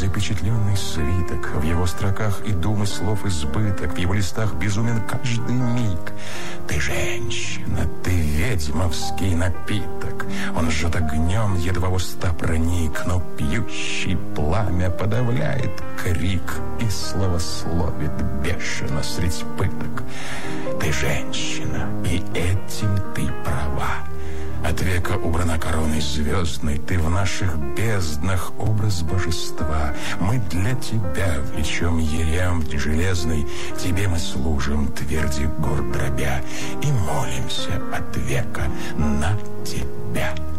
запечатленный свиток, в его строках и думы слов избыток, в его листах безумен каждый миг. Ты женщина, ты ведьмовский напиток. Он жжет огнем, едва в уста проник, но пьющий пламя подавляет крик и словословит бешено средь пыток. Ты женщина, и этим ты права. От века убрана короной звездной, ты в наших безднах образ божества. Мы для тебя влечем ерем железный, тебе мы служим, тверди гор дробя, и молимся от века на тебя.